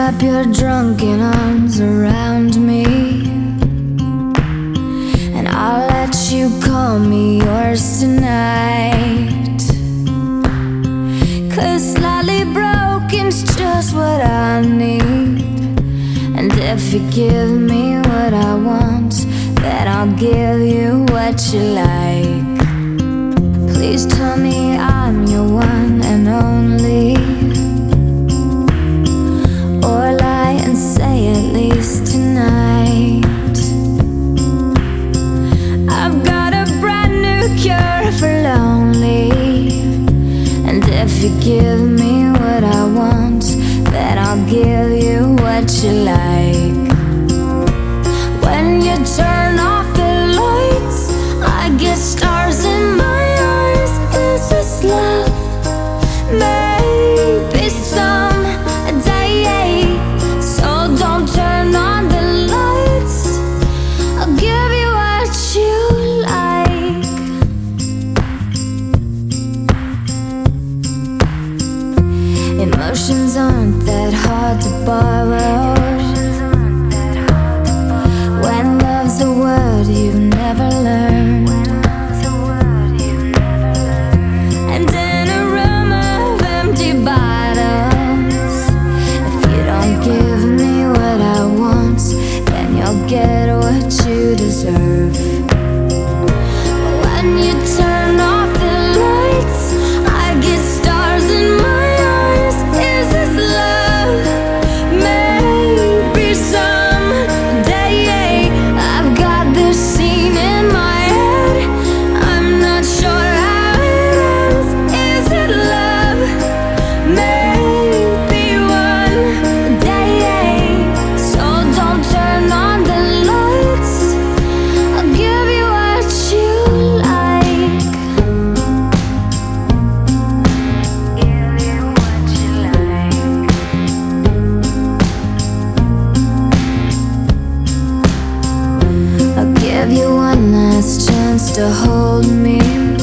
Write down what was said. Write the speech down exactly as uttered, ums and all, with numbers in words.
wrap your drunken arms around me, and I'll let you call me yours tonight. 'Cause slightly broken's just what I need, and if you give me what I want, then I'll give you what you like. Please tell me I'm your one and only, or lie and say at least tonight. I've got a brand new cure for lonely, and if you give me what I want, then I'll give you what you like. When you turn off the lights, I get stars in my eyes. Is this love? Maybe someday. So don't turn on the lights, I'll give you what you like. Emotions aren't that hard to borrow, when love's a word you've never learned. And in a room of empty bottles, if you don't give me what I want, then you'll get what you deserve. When you turn off the lights, I get stars in my eyes. Is this love? Maybe someday. I've got this scene in my head, I'm not sure how it ends. Is it love? Maybe one day. So don't turn on the lights, I'll give you what you like. Give you what you like. I'll give you one last chance to hold me,